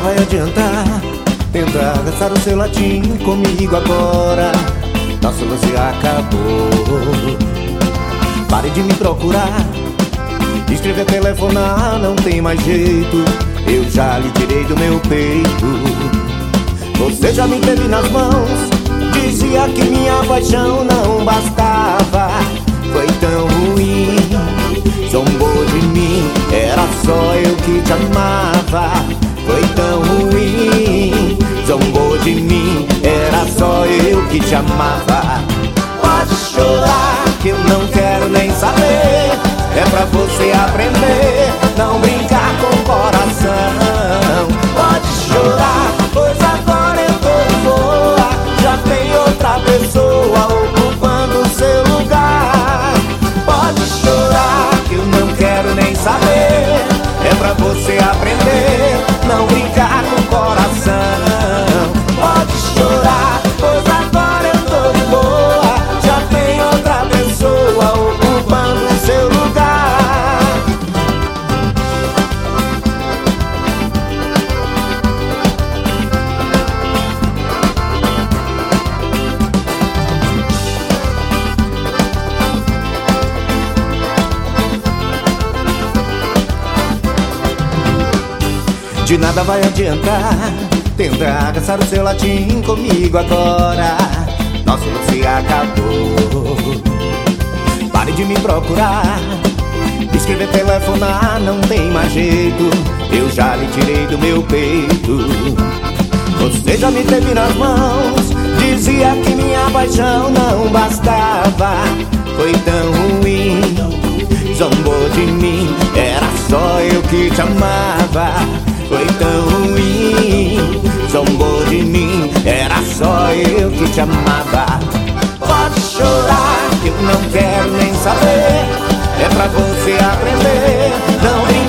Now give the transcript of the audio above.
vai adiantar tentar gastar o seu latim comigo agora. Nosso lance acabou. Pare de me procurar, escrever, telefonar, não tem mais jeito. Eu já lhe tirei do meu peito. Você já me teve nas mãos, dizia que minha paixão não bastava. Foi tão ruim, zombou de mim, era só eu que te amava. Foi tão ruim, zombou de mim, era só eu que te amava. Pode chorar que eu não quero nem saber, é pra você aprender, não brincar com o coração. Pode chorar, pois agora eu tô de boa, já tem outra pessoa ocupando o seu lugar. Pode chorar que eu não quero nem saber, é pra você aprender, não brincar com o coração. Pode chorar, pois agora eu tô de boa, já tem outra pessoa ocupando o seu lugar. De nada vai adiantar tentar gastar o seu latim comigo agora. Nosso lance acabou. Pare de me procurar, escrever, telefonar, não tem mais jeito. Eu já lhe tirei do meu peito. Você já me teve nas mãos, dizia que minha paixão não bastava. Foi tão ruim, zombou de mim, era só eu que te amava. Foi tão ruim, zombou de mim, era só eu que te amava. Pode chorar que eu não quero nem saber, é pra você aprender, não brincar.